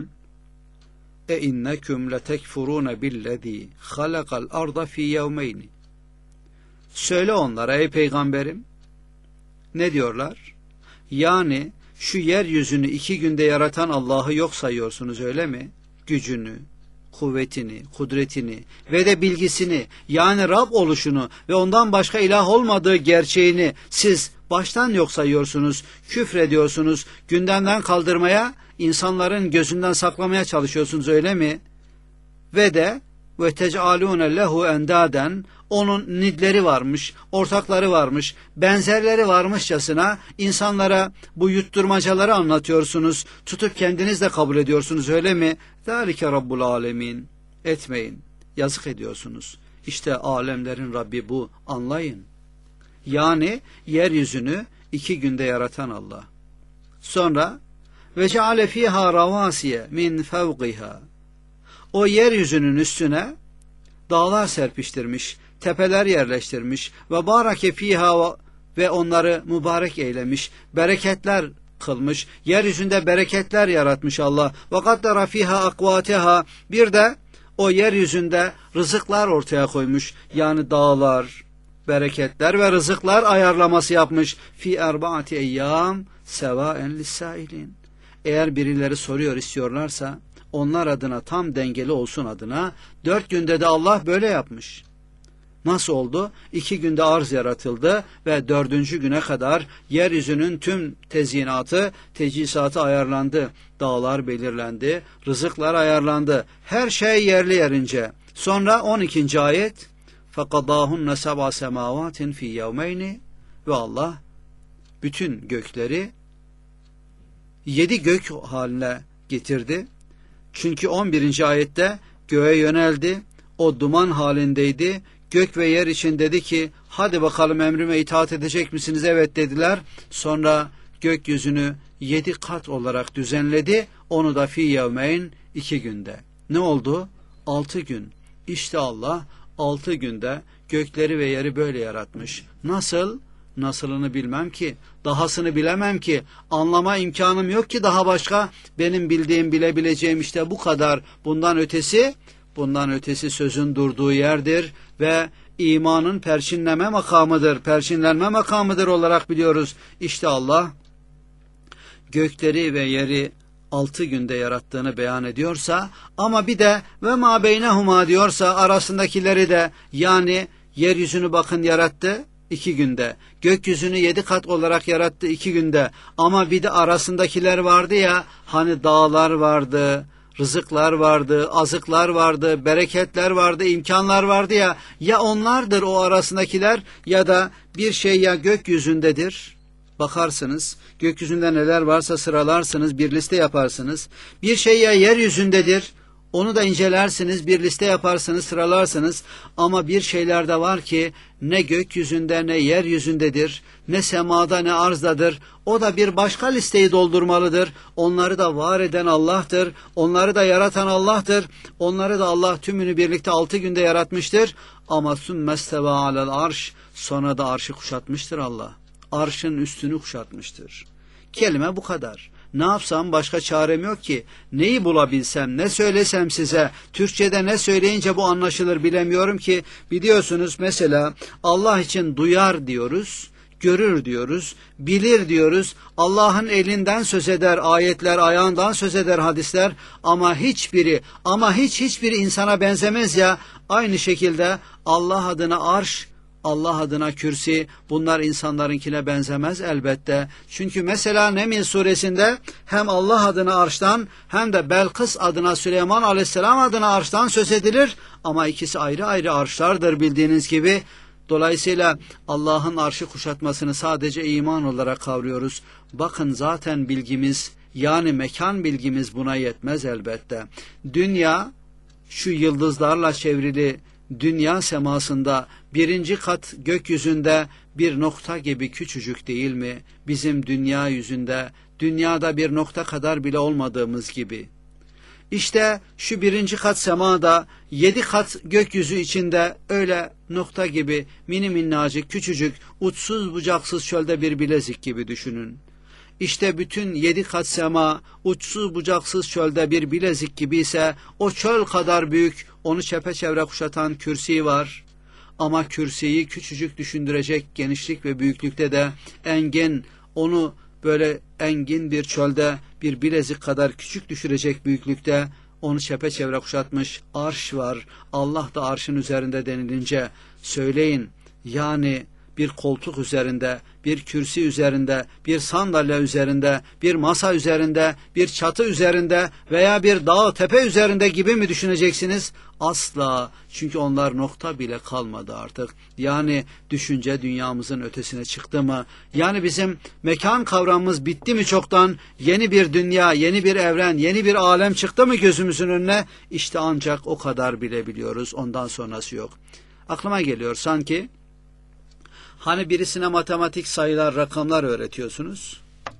e inneküm letekfurune billezî halakal arda fî yevmeyni. Söyle onlara ey peygamberim. Ne diyorlar? Yani şu yeryüzünü iki günde yaratan Allah'ı yok sayıyorsunuz, öyle mi? Gücünü, kuvvetini, kudretini ve de bilgisini, yani Rab oluşunu ve ondan başka ilah olmadığı gerçeğini siz baştan yok sayıyorsunuz, küfrediyorsunuz, gündemden kaldırmaya, insanların gözünden saklamaya çalışıyorsunuz, öyle mi? Ve de ve tec'alûne lehu endaden, onun nidleri varmış, ortakları varmış, benzerleri varmışçasına insanlara bu yutturmacaları anlatıyorsunuz, tutup kendiniz de kabul ediyorsunuz, öyle mi? Zâlike Rabbul âlemin. Etmeyin, yazık ediyorsunuz. İşte alemlerin Rabbi bu, anlayın. Yani yeryüzünü iki günde yaratan Allah. Sonra ve ceale fîhâ ravâsiye min fevqihâ. O yeryüzünün üstüne dağlar serpiştirmiş, tepeler yerleştirmiş ve barake fîhâ ve onları mübarek eylemiş, bereketler kılmış, yeryüzünde bereketler yaratmış Allah. Ve kaddara fîhâ akvâteha, bir de o yeryüzünde rızıklar ortaya koymuş, yani dağlar, bereketler ve rızıklar ayarlaması yapmış. Fi erbaati eyyam sevaen lissailin. Eğer birileri soruyor istiyorlarsa, onlar adına tam dengeli olsun adına dört günde de Allah böyle yapmış. Nasıl oldu? İki günde arz yaratıldı ve dördüncü güne kadar yeryüzünün tüm tezyinatı, tecisatı ayarlandı. Dağlar belirlendi, rızıklar ayarlandı. Her şey yerli yerince. Sonra on ikinci ayet فَقَضَاهُنَّ سَبْعَ سَمَاوَاتٍ فِي يَوْمَيْنِ ve Allah bütün gökleri yedi gök haline getirdi. Çünkü on birinci ayette göğe yöneldi, o duman halindeydi, gök ve yer için dedi ki, hadi bakalım emrime itaat edecek misiniz? Evet dediler. Sonra gökyüzünü yedi kat olarak düzenledi, onu da fi yevmeyn, iki günde. Ne oldu? Altı gün. İşte Allah altı günde gökleri ve yeri böyle yaratmış. Nasıl? Nasılını bilmem ki, dahasını bilemem ki, anlama imkanım yok ki daha başka. Benim bildiğim, bilebileceğim işte bu kadar. Bundan ötesi, bundan ötesi sözün durduğu yerdir ve imanın perçinleme makamıdır, perçinlenme makamıdır olarak biliyoruz. İşte Allah gökleri ve yeri altı günde yarattığını beyan ediyorsa, ama bir de ve ma beynehuma diyorsa, arasındakileri de, yani yeryüzünü bakın yarattı iki günde, gökyüzünü yedi kat olarak yarattı iki günde, ama bir de arasındakiler vardı ya, hani dağlar vardı, rızıklar vardı, azıklar vardı, bereketler vardı, imkanlar vardı ya, ya onlardır o arasındakiler, ya da bir şey ya gökyüzündedir. Bakarsınız, gökyüzünde neler varsa sıralarsınız, bir liste yaparsınız. Bir şey ya yeryüzündedir, onu da incelersiniz, bir liste yaparsınız, sıralarsınız. Ama bir şeyler de var ki ne gökyüzünde ne yeryüzündedir, ne semada ne arzdadır. O da bir başka listeyi doldurmalıdır. Onları da var eden Allah'tır, onları da yaratan Allah'tır. Onları da Allah tümünü birlikte altı günde yaratmıştır. Ama sümmesteva alel arş, sonra da arşı kuşatmıştır Allah. Arşın üstünü kuşatmıştır. Kelime bu kadar. Ne yapsam, başka çarem yok ki. Neyi bulabilsem, ne söylesem size, Türkçe'de ne söyleyince bu anlaşılır bilemiyorum ki. Biliyorsunuz mesela Allah için duyar diyoruz, görür diyoruz, bilir diyoruz. Allah'ın elinden söz eder ayetler, ayağından söz eder hadisler, ama hiçbiri, ama hiç hiçbiri insana benzemez ya. Aynı şekilde Allah adına arş, Allah adına kürsi, bunlar insanlarınkine benzemez elbette. Çünkü mesela Neml suresinde hem Allah adına arştan hem de Belkıs adına, Süleyman aleyhisselam adına arştan söz edilir. Ama ikisi ayrı ayrı arşlardır bildiğiniz gibi. Dolayısıyla Allah'ın arşı kuşatmasını sadece iman olarak kavruyoruz. Bakın zaten bilgimiz, yani mekan bilgimiz buna yetmez elbette. Dünya, şu yıldızlarla çevrili dünya semasında birinci kat gökyüzünde bir nokta gibi küçücük değil mi? Bizim dünya yüzünde, dünyada bir nokta kadar bile olmadığımız gibi. İşte şu birinci kat semada, yedi kat gökyüzü içinde öyle nokta gibi mini minnacık, küçücük, uçsuz bucaksız çölde bir bilezik gibi düşünün. İşte bütün yedi kat sema, uçsuz bucaksız çölde bir bilezik gibi ise, o çöl kadar büyük, onu çepeçevre kuşatan kürsi var. Ama kürsiyi küçücük düşündürecek genişlik ve büyüklükte de engin, onu böyle engin bir çölde bir bilezik kadar küçük düşürecek büyüklükte, onu çepeçevre kuşatmış arş var. Allah da arşın üzerinde denilince söyleyin, yani bir koltuk üzerinde, bir kürsi üzerinde, bir sandalye üzerinde, bir masa üzerinde, bir çatı üzerinde veya bir dağ tepe üzerinde gibi mi düşüneceksiniz? Asla. Çünkü onlar nokta bile kalmadı artık. Yani düşünce dünyamızın ötesine çıktı mı? Yani bizim mekan kavramımız bitti mi çoktan? Yeni bir dünya, yeni bir evren, yeni bir alem çıktı mı gözümüzün önüne? İşte ancak o kadar bilebiliyoruz. Ondan sonrası yok. Aklıma geliyor sanki, hani birisine matematik sayılar, rakamlar öğretiyorsunuz.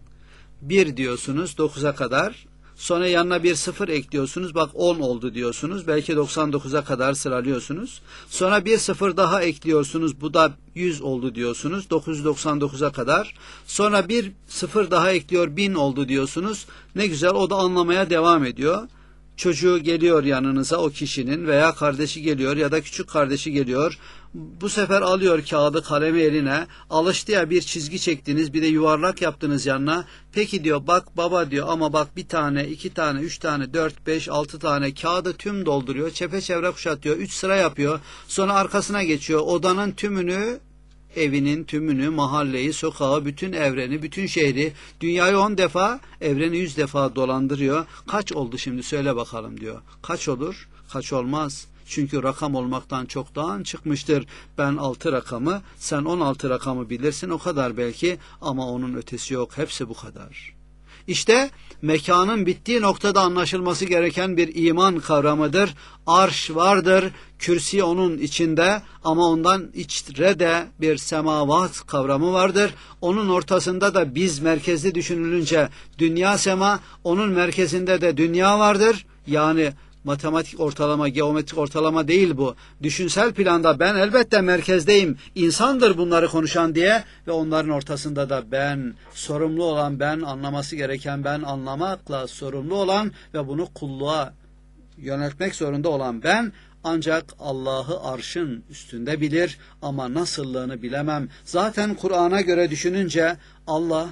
Bir diyorsunuz dokuza kadar. Sonra yanına bir sıfır ekliyorsunuz. Bak on oldu diyorsunuz. Belki doksan dokuza kadar sıralıyorsunuz. Sonra bir sıfır daha ekliyorsunuz. Bu da yüz oldu diyorsunuz. dokuz yüz doksan dokuza kadar. Sonra bir sıfır daha ekliyor. bin oldu diyorsunuz. Ne güzel, o da anlamaya devam ediyor. Çocuğu geliyor yanınıza, o kişinin, veya kardeşi geliyor ya da küçük kardeşi geliyor. Bu sefer alıyor kağıdı, kalemi eline. Alıştı ya, bir çizgi çektiniz, bir de yuvarlak yaptınız yanına. Peki diyor, bak baba diyor, ama bak bir tane, iki tane, üç tane, dört, beş, altı tane kağıdı tüm dolduruyor. Çepeçevre kuşatıyor, üç sıra yapıyor. Sonra arkasına geçiyor. Odanın tümünü, evinin tümünü, mahalleyi, sokağı, bütün evreni, bütün şehri, dünyayı on defa, evreni yüz defa dolandırıyor. Kaç oldu şimdi söyle bakalım diyor. Kaç olur? Kaç olmaz. Çünkü rakam olmaktan çoktan çıkmıştır. Ben altı rakamı, sen on altı rakamı bilirsin, o kadar belki, ama onun ötesi yok. Hepsi bu kadar. İşte mekanın bittiği noktada anlaşılması gereken bir iman kavramıdır. Arş vardır, kürsi onun içinde, ama ondan içre de bir semavat kavramı vardır. Onun ortasında da biz merkezli düşünülünce dünya sema, onun merkezinde de dünya vardır. Yani matematik ortalama, geometrik ortalama değil bu. Düşünsel planda ben elbette merkezdeyim, insandır bunları konuşan diye, ve onların ortasında da ben, sorumlu olan ben, anlaması gereken ben, anlamakla sorumlu olan ve bunu kulluğa yöneltmek zorunda olan ben. Ancak Allah'ı arşın üstünde bilir, ama nasıllığını bilemem. Zaten Kur'an'a göre düşününce Allah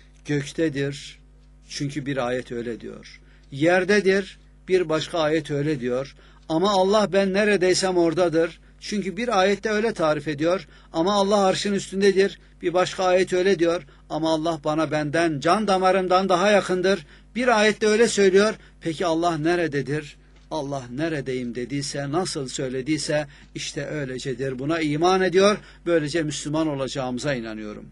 göktedir, çünkü bir ayet öyle diyor. Yerdedir, bir başka ayet öyle diyor. Ama Allah ben neredeysem oradadır, çünkü bir ayette öyle tarif ediyor. Ama Allah arşın üstündedir, bir başka ayet öyle diyor. Ama Allah bana benden, can damarımdan daha yakındır, bir ayette öyle söylüyor. Peki Allah nerededir? Allah neredeyim dediyse, nasıl söylediyse, işte öylecedir. Buna iman ediyor, böylece Müslüman olacağımıza inanıyorum.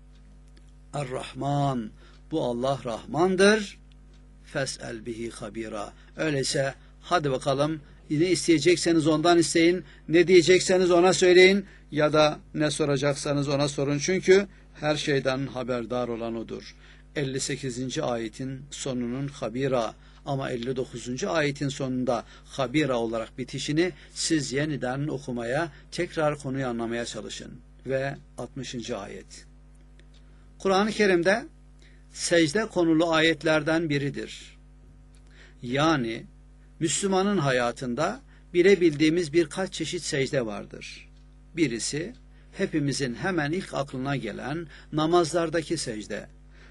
Er-Rahman, bu Allah Rahmandır. Fes'el bihi habira. Öyleyse hadi bakalım, ne isteyecekseniz ondan isteyin, ne diyecekseniz ona söyleyin, ya da ne soracaksanız ona sorun, çünkü her şeyden haberdar olan odur. elli sekizinci ayetin sonunun habira, ama elli dokuzuncu ayetin sonunda habira olarak bitişini siz yeniden okumaya, tekrar konuyu anlamaya çalışın. Ve altmışıncı ayet. Kur'an-ı Kerim'de secde konulu ayetlerden biridir. Yani Müslümanın hayatında bilebildiğimiz birkaç çeşit secde vardır. Birisi hepimizin hemen ilk aklına gelen namazlardaki secde.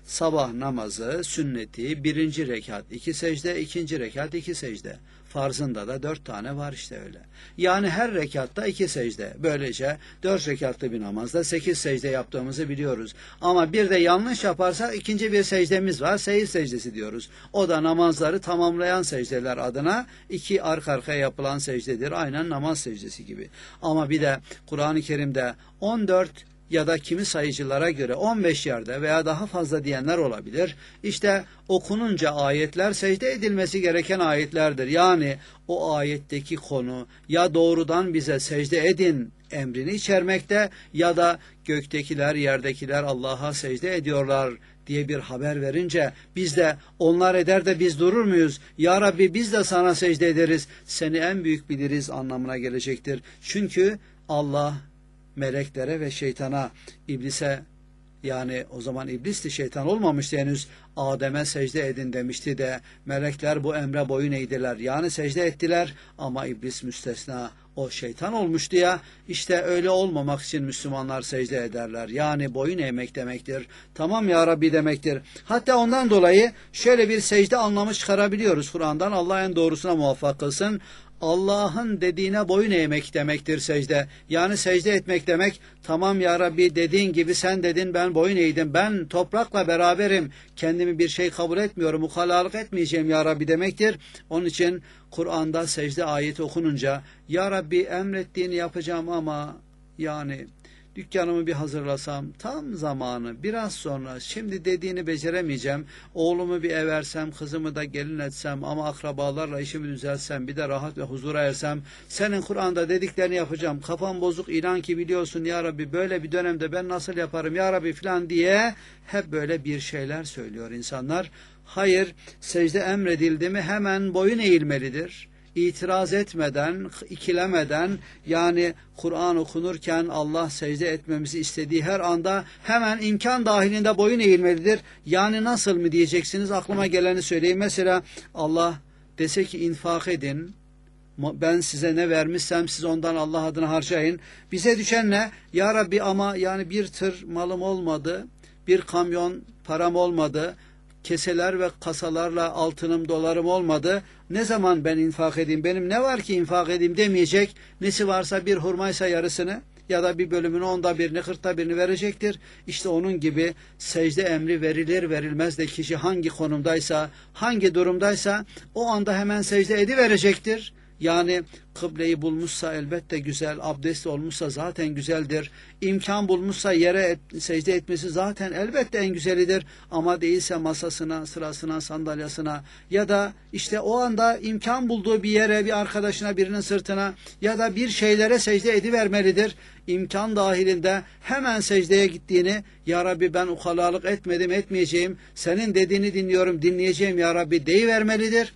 sabah namazı, sünneti, birinci rekat iki secde, ikinci rekat iki secde. Farzında da dört tane var işte öyle. Yani her rekatta iki secde. Böylece dört rekatlı bir namazda sekiz secde yaptığımızı biliyoruz. Ama bir de yanlış yaparsak ikinci bir secdemiz var. Sehiv secdesi diyoruz. O da namazları tamamlayan secdeler adına iki arka arkaya yapılan secdedir. Aynen namaz secdesi gibi. Ama bir de Kur'an-ı Kerim'de on dört ya da kimi sayıcılara göre on beş yerde veya daha fazla diyenler olabilir. İşte okununca ayetler secde edilmesi gereken ayetlerdir. Yani o ayetteki konu ya doğrudan bize secde edin emrini içermekte ya da göktekiler, yerdekiler Allah'a secde ediyorlar diye bir haber verince biz de onlar eder de biz durur muyuz? Ya Rabbi biz de sana secde ederiz. Seni en büyük biliriz anlamına gelecektir. Çünkü Allah meleklere ve şeytana, iblise, yani o zaman iblisti, şeytan olmamıştı henüz, Adem'e secde edin demişti de melekler bu emre boyun eğdiler. Yani secde ettiler ama iblis müstesna, o şeytan olmuştu ya. İşte öyle olmamak için Müslümanlar secde ederler. Yani boyun eğmek demektir. Tamam ya Rabbi demektir. Hatta ondan dolayı şöyle bir secde anlamı çıkarabiliyoruz Kur'an'dan. Allah en doğrusuna muvaffak kılsın. Allah'ın dediğine boyun eğmek demektir secde. Yani secde etmek demek, tamam ya Rabbi dediğin gibi sen dedin, ben boyun eğdim, ben toprakla beraberim, kendimi bir şey kabul etmiyorum, ukalalık etmeyeceğim ya Rabbi demektir. Onun için Kur'an'da secde ayeti okununca ya Rabbi emrettiğini yapacağım ama yani dükkanımı bir hazırlasam, tam zamanı, biraz sonra, şimdi dediğini beceremeyeceğim, oğlumu bir eversem, kızımı da gelin etsem ama akrabalarla işimi düzeltsem, bir de rahat ve huzura ersem, senin Kur'an'da dediklerini yapacağım, kafam bozuk, inan ki biliyorsun ya Rabbi, böyle bir dönemde ben nasıl yaparım ya Rabbi filan diye hep böyle bir şeyler söylüyor insanlar. Hayır, secde emredildi mi hemen boyun eğilmelidir. İtiraz etmeden, ikilemeden, yani Kur'an okunurken Allah secde etmemizi istediği her anda hemen imkan dahilinde boyun eğilmelidir. Yani nasıl mı diyeceksiniz? Aklıma geleni söyleyeyim. Mesela Allah dese ki infak edin, ben size ne vermişsem siz ondan Allah adına harcayın. Bize düşen ne? Ya Rabbi ama yani bir tır malım olmadı, bir kamyon param olmadı, keseler ve kasalarla altınım dolarım olmadı. Ne zaman ben infak edeyim? Benim ne var ki infak edeyim demeyecek. Nesi varsa bir hurmaysa yarısını ya da bir bölümünü onda birini kırkta birini verecektir. İşte onun gibi secde emri verilir verilmez de kişi hangi konumdaysa, hangi durumdaysa o anda hemen secde ediverecektir. Yani kıbleyi bulmuşsa elbette güzel, abdest olmuşsa zaten güzeldir. İmkan bulmuşsa yere et, secde etmesi zaten elbette en güzelidir. Ama değilse masasına, sırasına, sandalyasına ya da işte o anda imkan bulduğu bir yere, bir arkadaşına, birinin sırtına ya da bir şeylere secde edivermelidir. İmkan dahilinde hemen secdeye gittiğini, ya Rabbi ben ukalalık etmedim, etmeyeceğim, senin dediğini dinliyorum, dinleyeceğim ya Rabbi deyivermelidir.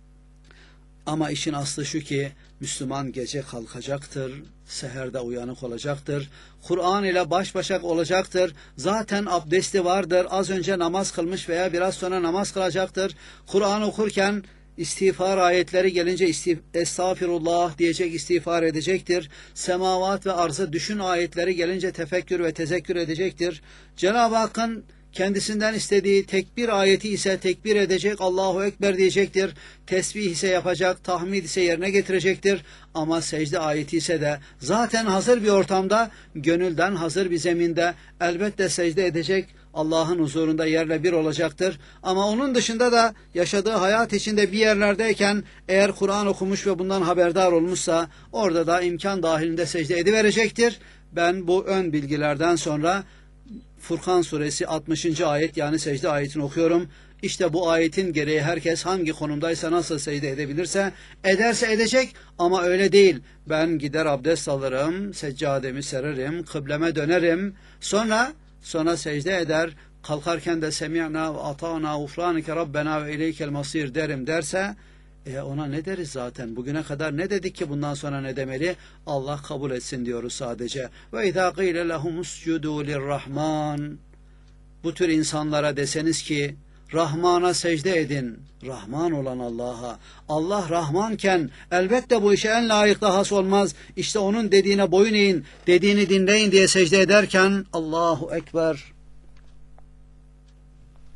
Ama işin aslı şu ki Müslüman gece kalkacaktır, seherde uyanık olacaktır, Kur'an ile baş başa olacaktır, zaten abdesti vardır, az önce namaz kılmış veya biraz sonra namaz kılacaktır. Kur'an okurken İstiğfar ayetleri gelince istif estağfirullah diyecek, istiğfar edecektir. Semavat ve arzı düşün ayetleri gelince tefekkür ve tezekkür edecektir. Cenab-ı Hakk'ın kendisinden istediği tekbir ayeti ise tekbir edecek, Allahu Ekber diyecektir. Tesbih ise yapacak, tahmid ise yerine getirecektir. Ama secde ayeti ise de zaten hazır bir ortamda, gönülden hazır bir zeminde elbette secde edecek, Allah'ın huzurunda yerle bir olacaktır. Ama onun dışında da yaşadığı hayat içinde bir yerlerdeyken eğer Kur'an okumuş ve bundan haberdar olmuşsa orada da imkan dahilinde secde ediverecektir. Ben bu ön bilgilerden sonra Furkan suresi altmışıncı ayet yani secde ayetini okuyorum. İşte bu ayetin gereği herkes hangi konumdaysa nasıl secde edebilirse ederse edecek ama öyle değil. Ben gider abdest alırım, seccademi sererim, kıbleme dönerim. Sonra sonra secde eder. Kalkarken de semi'na ve ata'na ufranike rabbena ve ileykel masir derim derse e ona ne deriz zaten? Bugüne kadar ne dedik ki bundan sonra ne demeli? Allah kabul etsin diyoruz sadece. Ve izâ qîle lehumuscudû lirrahman. Bu tür insanlara deseniz ki Rahman'a secde edin. Rahman olan Allah'a. Allah Rahmanken elbette bu işe en layık da has olmaz. İşte onun dediğine boyun eğin, dediğini dinleyin diye secde ederken Allahu Ekber.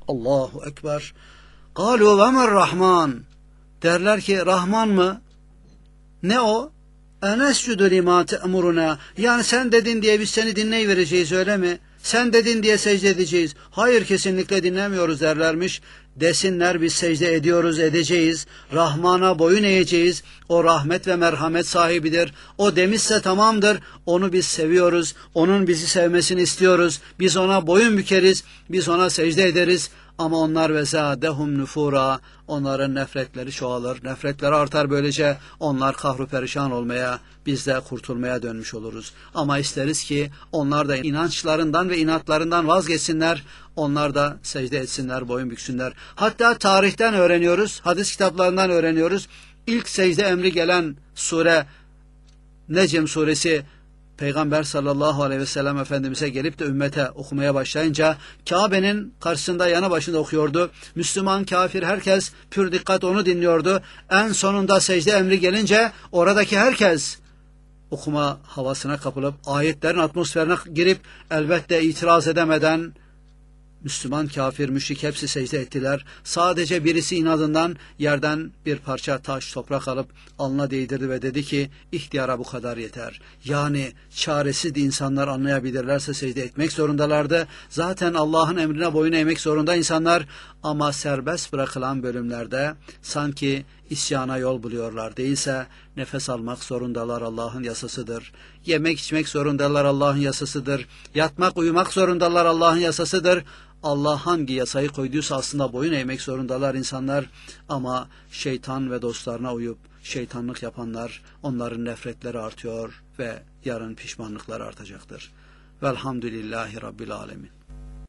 Allahu Ekber. Galu ve mer Rahman. Derler ki Rahman mı? Ne o? Enescudu lima te'muruna. Yani sen dedin diye biz seni dinleyivereceğiz, öyle mi? Sen dedin diye secde edeceğiz. Hayır, kesinlikle dinlemiyoruz derlermiş. Desinler, biz secde ediyoruz, edeceğiz. Rahman'a boyun eğeceğiz. O rahmet ve merhamet sahibidir. O demişse tamamdır. Onu biz seviyoruz. Onun bizi sevmesini istiyoruz. Biz ona boyun bükeriz. Biz ona secde ederiz. Ama onlar ve zâdehum nufura, onların nefretleri çoğalır, nefretleri artar, böylece onlar kahru perişan olmaya, biz de kurtulmaya dönmüş oluruz. Ama isteriz ki onlar da inançlarından ve inatlarından vazgeçsinler, onlar da secde etsinler, boyun büksünler. Hatta tarihten öğreniyoruz, hadis kitaplarından öğreniyoruz. İlk secde emri gelen sure Necm suresi, Peygamber sallallahu aleyhi ve sellem Efendimiz'e gelip de ümmete okumaya başlayınca Kabe'nin karşısında yanı başında okuyordu. Müslüman, kafir, herkes pür dikkat onu dinliyordu. En sonunda secde emri gelince oradaki herkes okuma havasına kapılıp ayetlerin atmosferine girip elbette itiraz edemeden Müslüman, kafir, müşrik hepsi secde ettiler. Sadece birisi inadından yerden bir parça taş, toprak alıp alnına değdirdi ve dedi ki ihtiyara bu kadar yeter. Yani çaresiz insanlar anlayabilirlerse secde etmek zorundalardı. Zaten Allah'ın emrine boyun eğmek zorunda insanlar, ama serbest bırakılan bölümlerde sanki isyana yol buluyorlar. Değilse nefes almak zorundalar, Allah'ın yasasıdır. Yemek içmek zorundalar, Allah'ın yasasıdır. Yatmak, uyumak zorundalar, Allah'ın yasasıdır. Allah hangi yasayı koyduysa aslında boyun eğmek zorundalar insanlar, ama şeytan ve dostlarına uyup şeytanlık yapanlar, onların nefretleri artıyor ve yarın pişmanlıkları artacaktır. Velhamdülillahi Rabbil Alemin.